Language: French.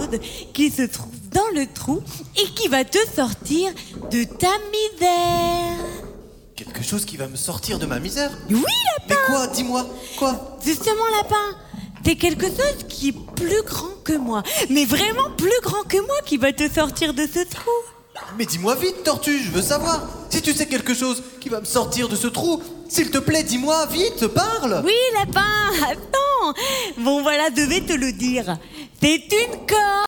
chose qui se trouve dans le trou et qui va te sortir de ta misère. Quelque chose qui va me sortir de ma misère? Oui, Mais lapin. quoi? Dis-moi, quoi? Justement, lapin, c'est quelque chose qui est plus grand que moi, mais vraiment plus grand que moi qui va te sortir de ce trou. Mais dis-moi vite, tortue, je veux savoir. Si tu sais quelque chose qui va me sortir de ce trou, s'il te plaît, dis-moi, vite, parle. Oui, lapin, attends. Bon, voilà, je vais te le dire. C'est une corde.